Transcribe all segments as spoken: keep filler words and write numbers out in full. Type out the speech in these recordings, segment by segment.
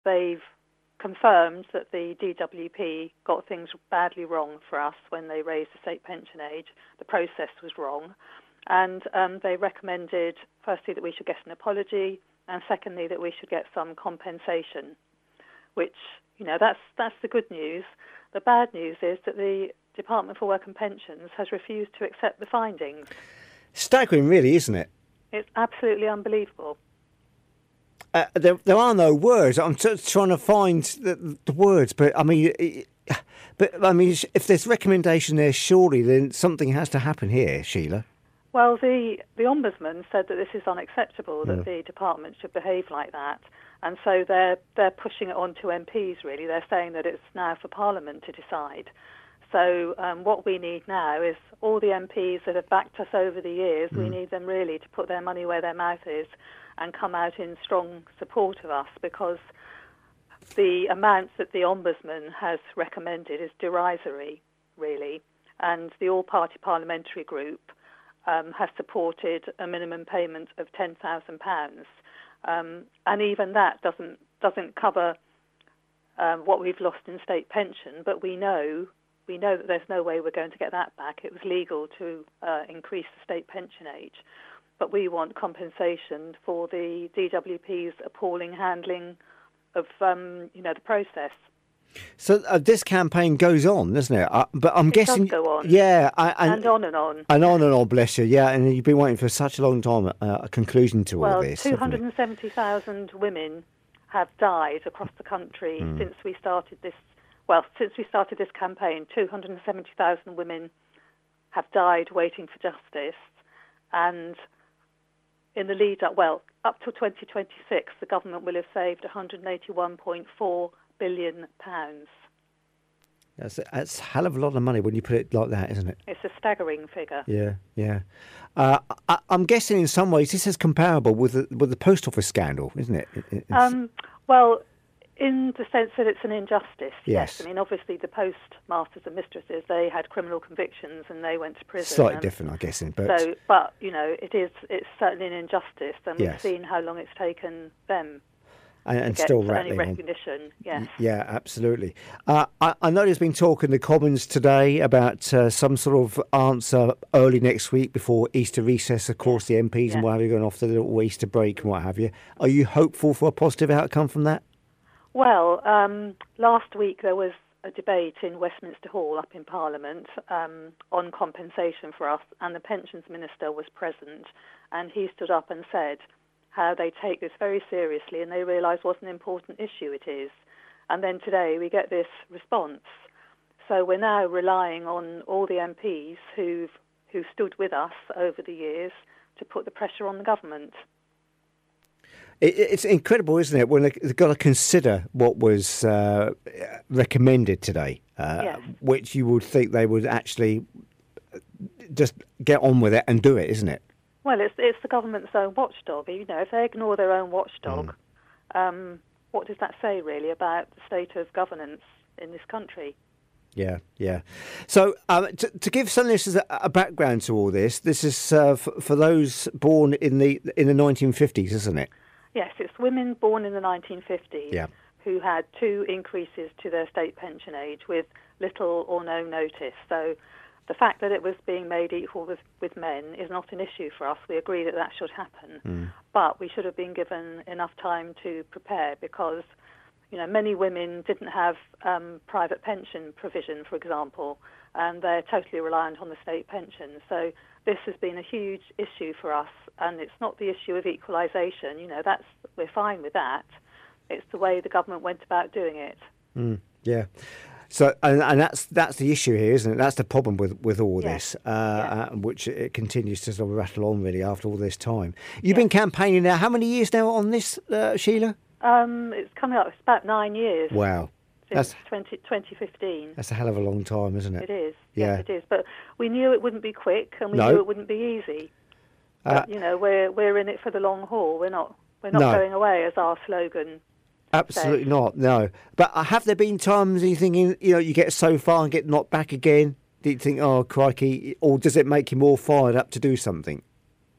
they've confirmed that the D W P got things badly wrong for us when they raised the state pension age. The process was wrong. And um, they recommended, firstly, that we should get an apology, and secondly, that we should get some compensation, which, you know, that's that's the good news. The bad news is that the Department for Work and Pensions has refused to accept the findings. Staggering, really, isn't it? It's absolutely unbelievable. Uh, there, there are no words. I'm t- trying to find the, the words, but I mean, it, but I mean, if there's recommendation there, surely then something has to happen here, Sheila. Well, the the Ombudsman said that this is unacceptable, that Mm. the department should behave like that, and so they're they're pushing it on to M Ps. Really, they're saying that it's now for Parliament to decide. So um, what we need now is all the M Ps that have backed us over the years. Mm. We need them really to put their money where their mouth is and come out in strong support of us, because the amounts that the Ombudsman has recommended is derisory, really, and the all-party parliamentary group um, has supported a minimum payment of ten thousand pounds, um, and even that doesn't doesn't cover um, what we've lost in state pension. But we know we know that there's no way we're going to get that back. It was legal to uh, increase the state pension age. But we want compensation for the D W P's appalling handling of, um, you know, the process. So uh, this campaign goes on, doesn't it? Uh, but I'm it guessing, does go on. Yeah, I, and, and on and on, and on and on. Bless you. Yeah, and you've been waiting for such a long time uh, a conclusion to well, all this. Well, two hundred and seventy thousand women have died across the country mm. since we started this. Well, since we started this campaign, two hundred and seventy thousand women have died waiting for justice, and in the lead up, well, up to twenty twenty-six, the government will have saved one hundred eighty-one point four billion pounds. That's a, that's a hell of a lot of money when you put it like that, isn't it? It's a staggering figure. Yeah, yeah. Uh, I, I'm guessing in some ways this is comparable with the, with the post office scandal, isn't it? It's... Um, well, in the sense that it's an injustice, yes. yes. I mean, obviously the postmasters and mistresses, they had criminal convictions and they went to prison. Slightly and different, I guess. But... So, but, you know, it is, it's certainly an injustice, and yes. we've seen how long it's taken them and, and to get still any rattling recognition. On. Yes. Yeah, absolutely. Uh, I, I know there's been talk in the Commons today about uh, some sort of answer early next week before Easter recess. Of course, the M Ps yeah. and what have you going off the little Easter break and what have you. Are you hopeful for a positive outcome from that? Well, um, last week there was a debate in Westminster Hall up in Parliament um, on compensation for us, and the Pensions Minister was present, and he stood up and said how they take this very seriously and they realise what an important issue it is. And then today we get this response. So we're now relying on all the M Ps who've who stood with us over the years to put the pressure on the government. It's incredible, isn't it, when they've got to consider what was uh, recommended today, uh, yes. which you would think they would actually just get on with it and do it, isn't it? Well, it's it's the government's own watchdog. You know, if they ignore their own watchdog, mm. um, what does that say, really, about the state of governance in this country? Yeah, yeah. So um, to, to give some listeners a, a background to all this, this is uh, for, for those born in the in the nineteen fifties, isn't it? Yes, it's women born in the nineteen fifties yeah. who had two increases to their state pension age with little or no notice. So the fact that it was being made equal with, with men is not an issue for us. We agree that that should happen. Mm. But we should have been given enough time to prepare, because, you know, many women didn't have um, private pension provision, for example, and they're totally reliant on the state pension. So this has been a huge issue for us, and it's not the issue of equalisation. You know, that's we're fine with that. It's the way the government went about doing it. Mm, yeah. So, and, and that's that's the issue here, isn't it? That's the problem with, with all yeah. this, uh, yeah. uh, which it continues to sort of rattle on, really, after all this time. You've yeah. been campaigning now. How many years now on this, uh, Sheila? Um, it's coming up. It's about nine years. Wow. Since That's twenty, twenty fifteen. That's a hell of a long time, isn't it? It is. Yeah. Yes, it is. But we knew it wouldn't be quick, and we no. knew it wouldn't be easy. Uh, but, you know, we're we're in it for the long haul. We're not we're not no. going away, as our slogan Absolutely says. not. No. But have there been times you thinking, you know, you get so far and get knocked back again? Do you think, oh crikey, or does it make you more fired up to do something?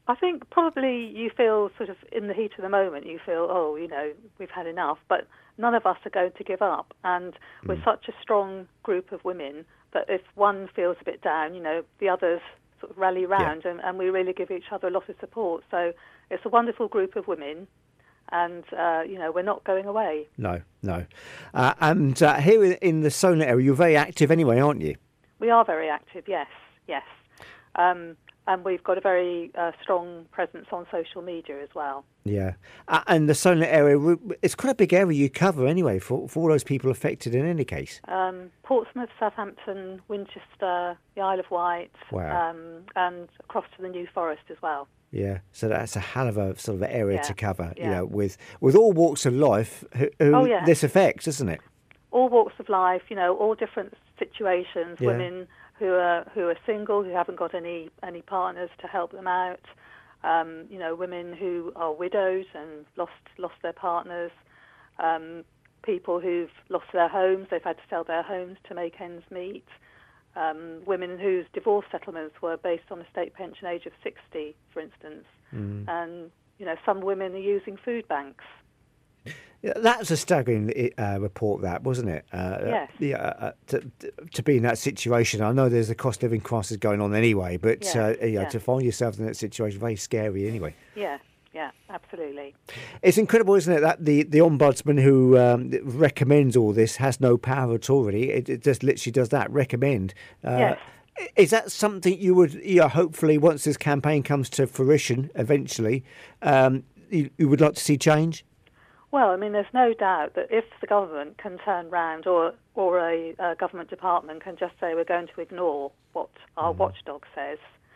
I think probably you feel sort of in the heat of the moment, you feel, oh, you know, we've had enough, but none of us are going to give up. And we're mm. such a strong group of women that if one feels a bit down, you know, the others sort of rally round yeah. and, and we really give each other a lot of support. So it's a wonderful group of women. And, uh, you know, we're not going away. No, no. Uh, and uh, here in the Solent area, you're very active anyway, aren't you? We are very active, yes, yes. Um, and we've got a very uh, strong presence on social media as well. Yeah. Uh, and the Solent area, it's quite a big area you cover anyway for, for all those people affected in any case. Um, Portsmouth, Southampton, Winchester, the Isle of Wight, wow. um, and across to the New Forest as well. Yeah, so that's a hell of a sort of area yeah. to cover, yeah. you know, with, with all walks of life who, who oh, yeah. this affects, isn't it? All walks of life, you know, all different situations, yeah. women who are who are single, who haven't got any, any partners to help them out, um, you know, women who are widowed and lost lost their partners, um, people who've lost their homes, they've had to sell their homes to make ends meet, um, women whose divorce settlements were based on a state pension age of sixty, for instance, mm. and, you know, some women are using food banks. Yeah, that was a staggering uh, report, that, wasn't it? Uh, yes. Yeah, uh, to, to be in that situation. I know there's a cost of living crisis going on anyway, but yes. uh, yeah, yeah. to find yourself in that situation, very scary anyway. Yeah, yeah, absolutely. It's incredible, isn't it, that the, the ombudsman who um, recommends all this has no power at all, really. It, it just literally does that, recommend. Uh, yes. Is that something you would, you know, hopefully, once this campaign comes to fruition eventually, um, you, you would like to see change? Well, I mean, there's no doubt that if the government can turn round, or or a, a government department can just say we're going to ignore what our mm. watchdog says,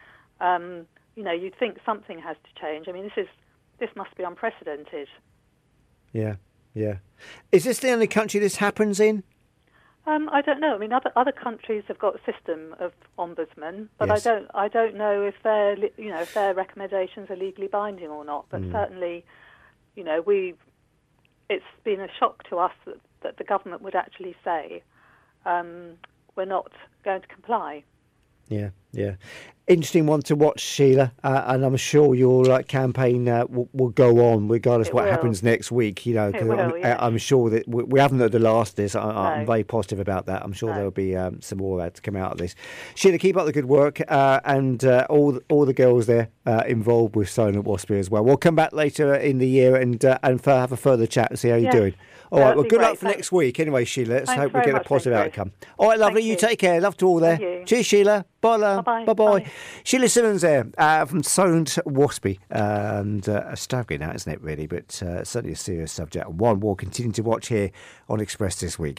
um, you know, you'd think something has to change. I mean, this is this must be unprecedented. Yeah, yeah. Is this the only country this happens in? Um, I don't know. I mean, other other countries have got a system of ombudsman, but yes. I don't I don't know if their you know if their recommendations are legally binding or not. But mm. certainly, you know, we. It's been a shock to us that, that the government would actually say um, we're not going to comply. Yeah, yeah. Interesting one to watch, Sheila, uh, and I'm sure your uh, campaign uh, will, will go on regardless it what will. happens next week. You know, it will, I'm, yes. I'm sure that we, we haven't at the last of this. I, no. I'm very positive about that. I'm sure no. there'll be um, some more uh, to come out of this. Sheila, keep up the good work, uh, and uh, all the, all the girls there uh, involved with Solent Waspy as well. We'll come back later in the year and uh, and have a further chat and see how you're yes. doing. All right, well, good great. luck for Thanks. next week. Anyway, Sheila, let's Thanks hope we get a much, positive thank outcome. All right, lovely. Thank You. you take care. Love to all there. Thank you. Cheers, Sheila. Bye, love. Bye-bye. Bye-bye. Bye. Sheila Simmons there uh, from Solent Waspy. And uh, a staggering out, isn't it, really? But uh, certainly a serious subject. One we'll continue to watch here on Express this week.